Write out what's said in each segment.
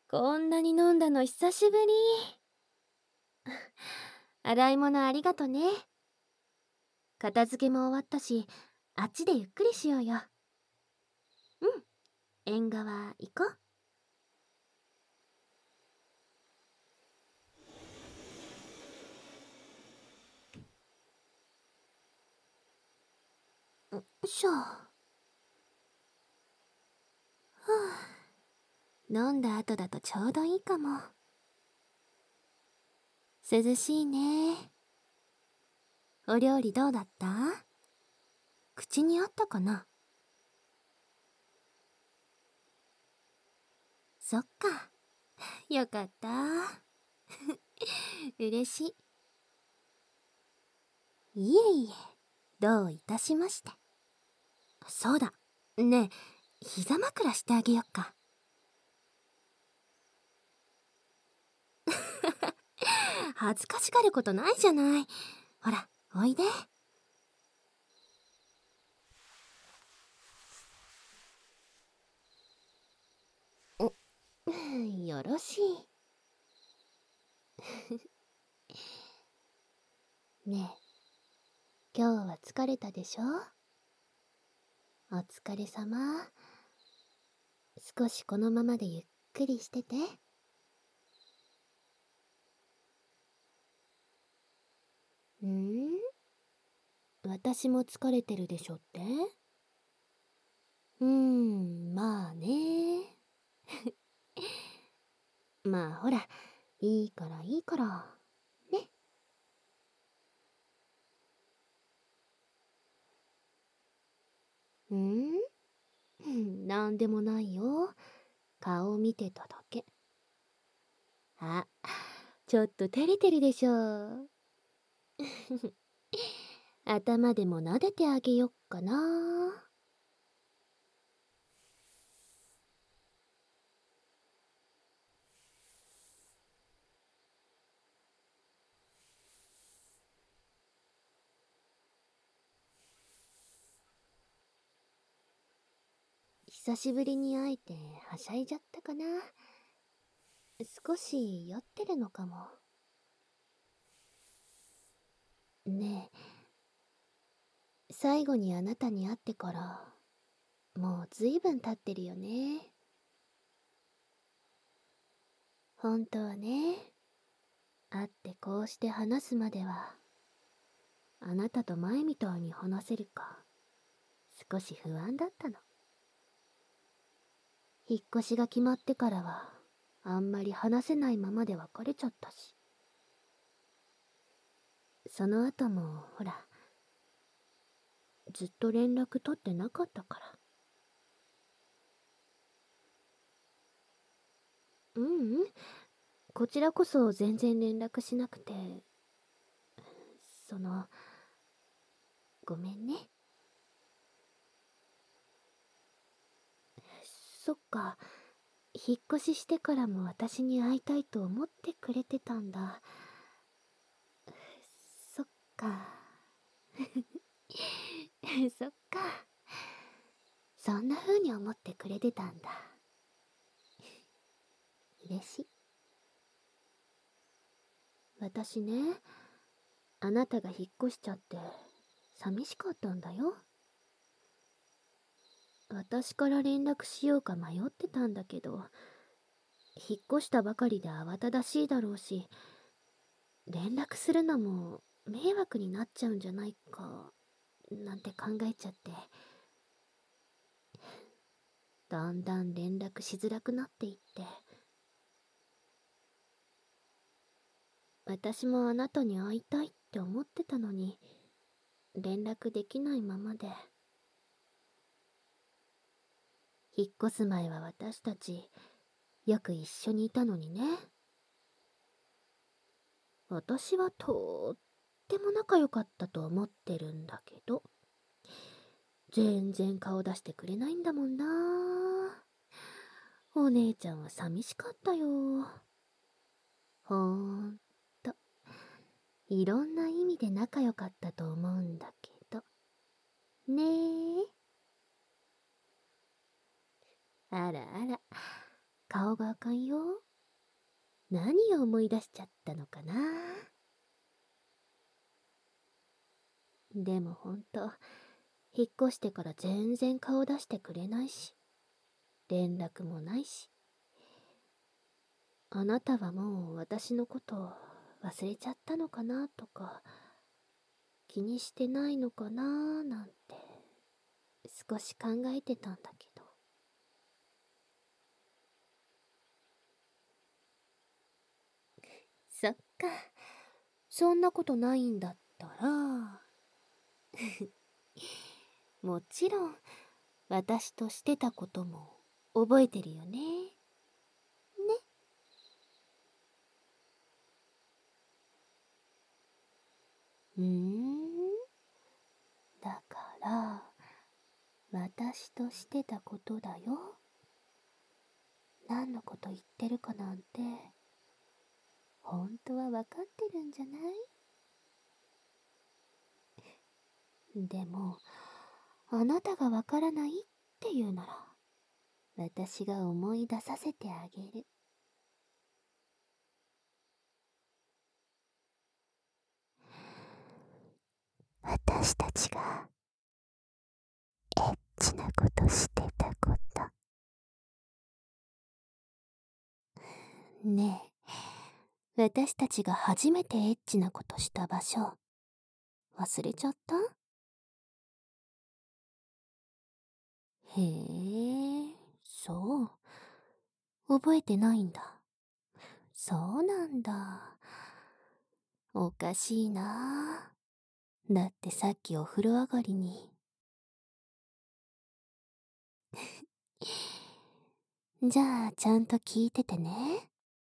こんなに飲んだの久しぶり。洗い物ありがとね。片付けも終わったし、あっちでゆっくりしようよ。うん、縁側行こう。はあ、飲んだ後だとちょうどいいかも。涼しいね。お料理どうだった？口に合ったかな？そっか。よかった。嬉しい。いえいえ、どういたしまして。そうだ。ねえ、膝枕してあげよっか。恥ずかしがることないじゃない。ほら、おいで。よろしい。ねえ、今日は疲れたでしょ？お疲れ様。少しこのままでゆっくりしてて。私も疲れてるでしょって？まあね。まあほら、いいからいいから。ね。なんでもないよ。顔を見てただけ。あ、ちょっと照れてるでしょ。頭でも撫でてあげよっかな。久しぶりに会えてはしゃいじゃったかな。少し酔ってるのかも。ねえ、最後にあなたに会ってからもうずいぶん経ってるよね。本当はね、会ってこうして話すまではあなたと前みたいに話せるか少し不安だったの。引っ越しが決まってからはあんまり話せないままで別れちゃったし、その後もほらずっと連絡取ってなかったから。ううん、こちらこそ全然連絡しなくて、その、ごめんね。そっか、引っ越ししてからも私に会いたいと思ってくれてたんだ。そっか。そっか。そんな風に思ってくれてたんだ。嬉しい。私ね、あなたが引っ越しちゃって寂しかったんだよ。私から連絡しようか迷ってたんだけど、引っ越したばかりで慌ただしいだろうし、連絡するのも迷惑になっちゃうんじゃないかなんて考えちゃって、だんだん連絡しづらくなっていって。私もあなたに会いたいって思ってたのに連絡できないままで。引っ越す前は私たちよく一緒にいたのにね。私はとっても仲良かったと思ってるんだけど、全然顔出してくれないんだもんな。お姉ちゃんは寂しかったよ。ほーんと、いろんな意味で仲良かったと思うんだけど。ねえ。あらあら、顔顔があかんよ。何を思い出しちゃったのかな。でもほんと、引っ越してから全然顔出してくれないし、連絡もないし。あなたはもう私のこと忘れちゃったのかなとか、気にしてないのかななんて、少し考えてたんだけど。そっか、そんなことないんだったら、もちろん、私としてたことも覚えてるよね。ね。だから、私としてたことだよ。何のこと言ってるかなんて、本当は分かってるんじゃない？でも、あなたが分からないって言うなら、私が思い出させてあげる。私たちがエッチなことしてたこと。ねえ、私たちが初めてエッチなことした場所、忘れちゃった？へえ、そう。覚えてないんだ。そうなんだ。おかしいな。だってさっきお風呂上がりに。じゃあ、ちゃんと聞いててね。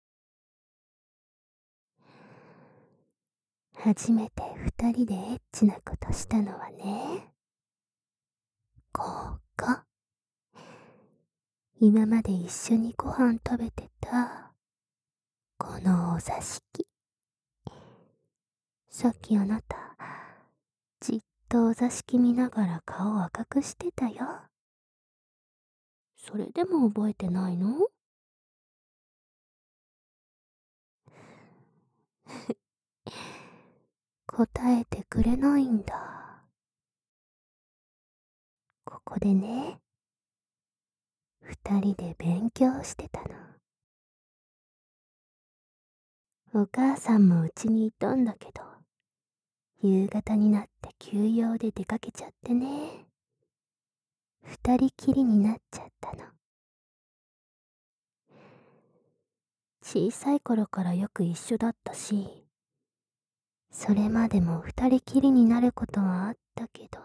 初めて二人でエッチなことしたのはね、ここ。今まで一緒にご飯食べてた、このお座敷。さっきあなた、じっとお座敷見ながら顔赤くしてたよ。それでも覚えてないの？答えてくれないんだ。ここでね、二人で勉強してたの。お母さんもうちにいたんだけど、夕方になって休養で出かけちゃってね。二人きりになっちゃったの。小さい頃からよく一緒だったし、それまでも二人きりになることはあったけど、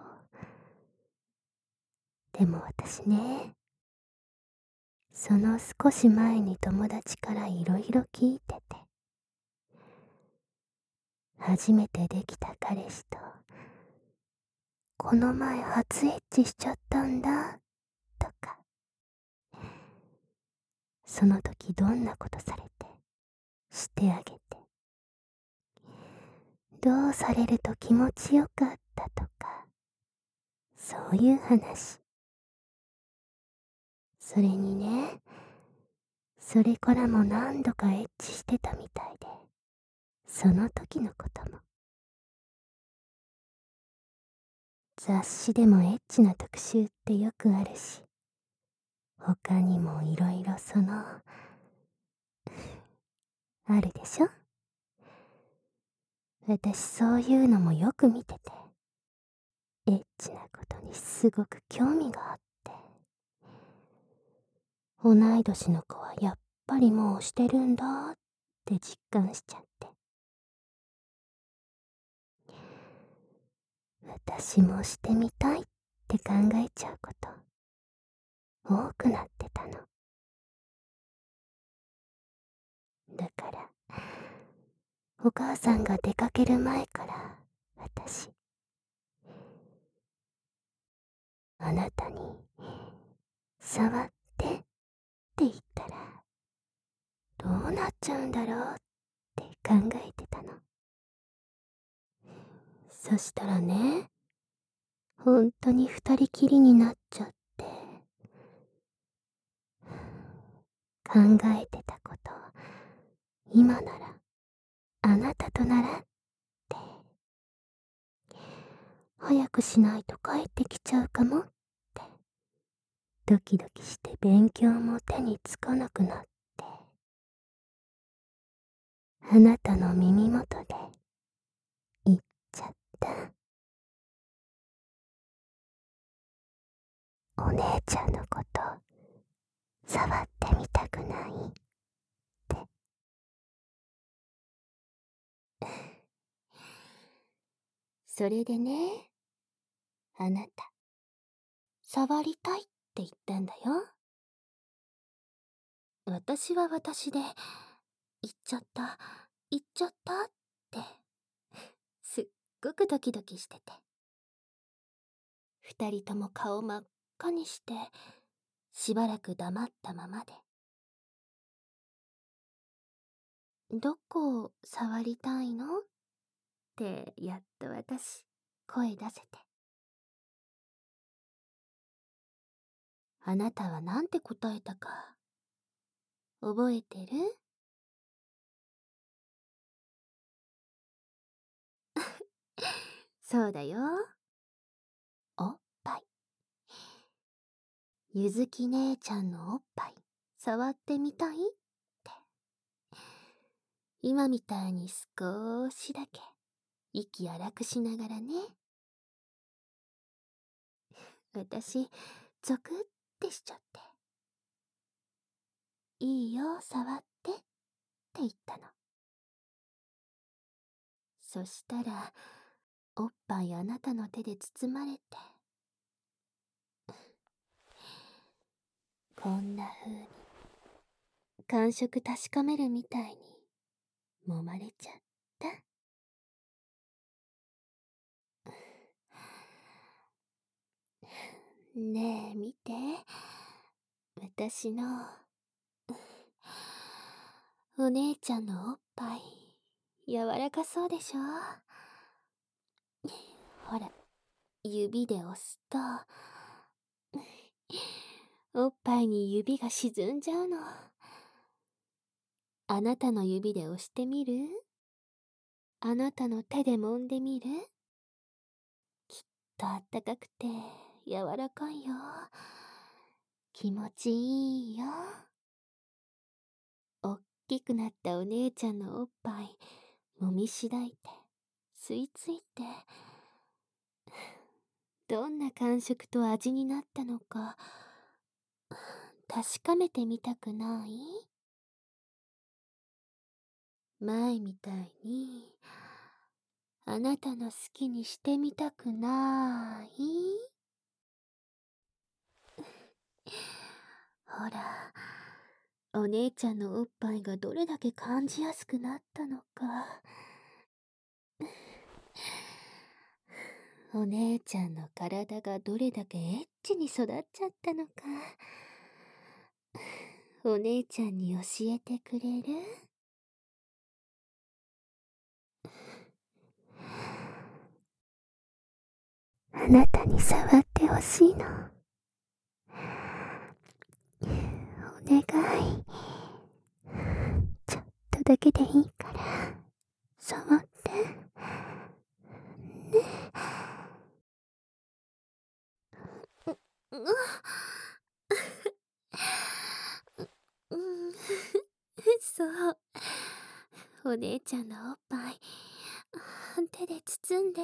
でも私ね、その少し前に友達からいろいろ聞いてて、初めてできた彼氏と、この前初エッチしちゃったんだ、とか、その時どんなことされて、してあげて、どうされると気持ちよかったとか、そういう話。それにね、それからも何度かエッチしてたみたいで、その時のことも。雑誌でもエッチな特集ってよくあるし、他にもいろいろあるでしょ？私そういうのもよく見てて、エッチなことにすごく興味があって、同い年の子はやっぱりもうしてるんだって実感しちゃって、私もしてみたいって考えちゃうこと多くなってたの。だからお母さんが出かける前から私、あなたに触ってって言ったらどうなっちゃうんだろうって考えてたの。そしたらね、本当に二人きりになっちゃって、 考えてたことを今ならあなたとならって早くしないと帰ってきちゃうかもってドキドキして勉強も手につかなくなってあなたの耳元で言っちゃった。お姉ちゃんのこと触ってみたくないって。それでね、あなた触りたいって言ったんだよ。私は私で言っちゃった言っちゃったってすっごくドキドキしてて、二人とも顔真っ赤にしてしばらく黙ったままで、どこを触りたいのってやっと私声出せて、あなたはなんて答えたか覚えてる？そうだよ、おっぱい。ゆずき姉ちゃんのおっぱい触ってみたいって、今みたいに少しだけ息荒くしながらね。私ゾクってしちゃって、いいよ触ってって言ったの。そしたらおっぱいあなたの手で包まれて、こんな風に感触確かめるみたいに揉まれちゃった。ねえ見て、私のお姉ちゃんのおっぱい柔らかそうでしょ。ほら、指で押すとおっぱいに指が沈んじゃうの。あなたの指で押してみる？あなたの手で揉んでみる？きっとあったかくて柔らかいよ。気持ちいいよ。おっきくなったお姉ちゃんのおっぱい揉みしだいて吸い付いて、どんな感触と味になったのか確かめてみたくない？前みたいにあなたの好きにしてみたくない？ほら、お姉ちゃんのおっぱいがどれだけ感じやすくなったのか。お姉ちゃんの体がどれだけエッチに育っちゃったのか、お姉ちゃんに教えてくれる？あなたに触ってほしいの。お願い。ちょっとだけでいいから触ってね。うううん、そう。お姉ちゃんのおっぱい手で包んで。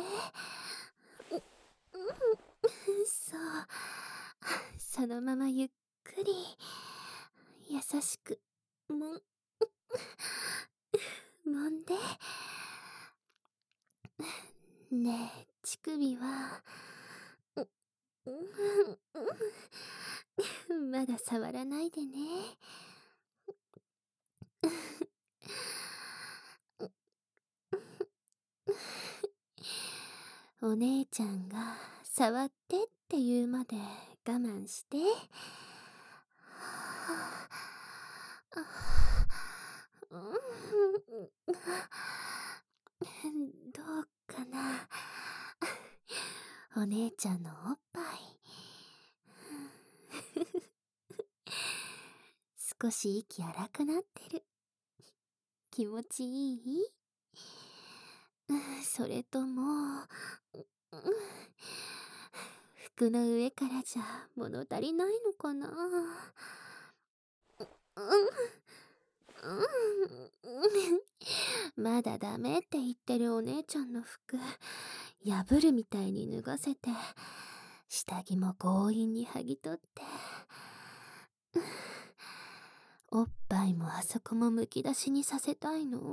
そう。そのままゆっくり優しく揉んで。ねえ、乳首はまだ触らないでね。お姉ちゃんが触ってって言うまで我慢して。どうかな、お姉ちゃんのおっぱい少し息荒くなってる。気持ちいい？それとも、服の上からじゃ物足りないのかな。まだダメって言ってるお姉ちゃんの服、破るみたいに脱がせて、下着も強引に剥ぎ取って、おっぱいもあそこもむき出しにさせたいの？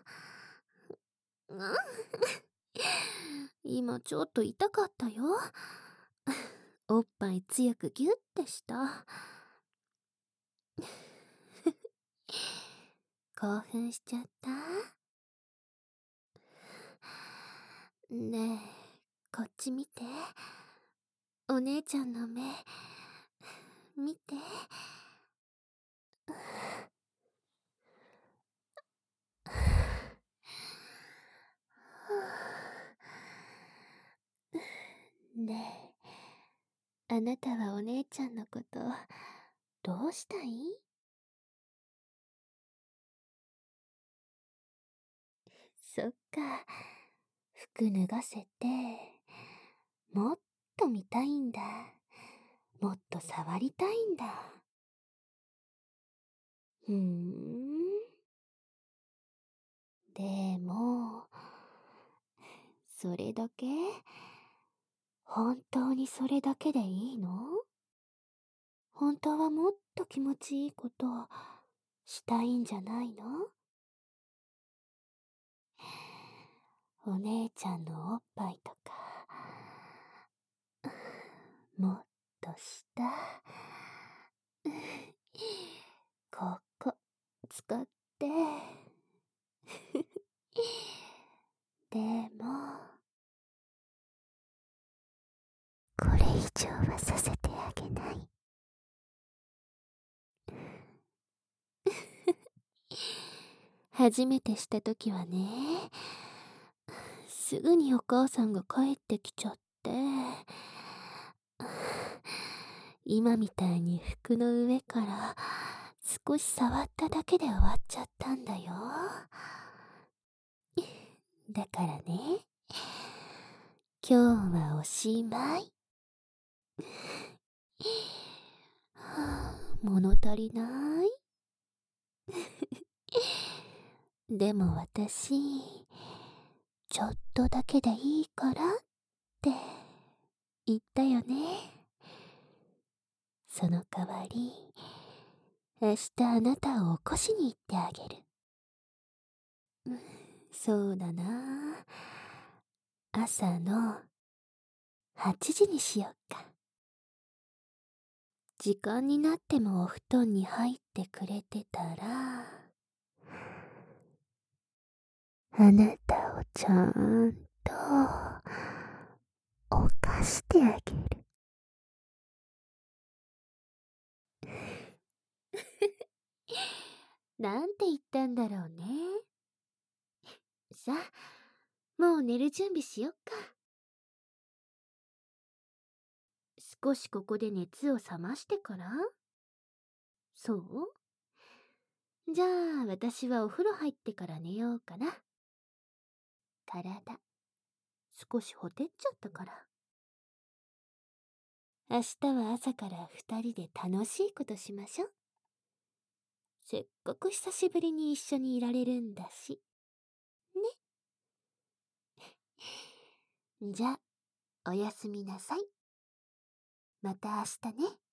今ちょっと痛かったよ。おっぱい強くギュッてした。興奮しちゃった？ねえ、こっち見て。お姉ちゃんの目、見て。ねえ、あなたはお姉ちゃんのこと、どうしたい？そっか、服脱がせて、もっと見たいんだ。もっと触りたいんだ。ふーん。でも、それだけ？本当にそれだけでいいの？本当はもっと気持ちいいことしたいんじゃないの？お姉ちゃんのおっぱいとか、もっと下、ここ、使って。でも、これ以上はさせてあげない。初めてしたときはね、すぐにお母さんが帰ってきちゃって、今みたいに服の上から少し触っただけで終わっちゃったんだよ。だからね、今日はおしまい。物足りない？でも私、ちょっとだけでいいからって言ったよね。その代わり、明日あなたを起こしに行ってあげる。そうだな。朝の8時にしよっか。時間になってもお布団に入ってくれてたら、あなたをちゃんと犯してあげる。なんて言ったんだろうね。さあ、もう寝る準備しよっか。少しここで熱を冷ましてから。そう？じゃあ、私はお風呂入ってから寝ようかな。体、少しほてっちゃったから。明日は朝から二人で楽しいことしましょう。せっかく久しぶりに一緒にいられるんだし。ね。じゃあ、おやすみなさい。また明日ね。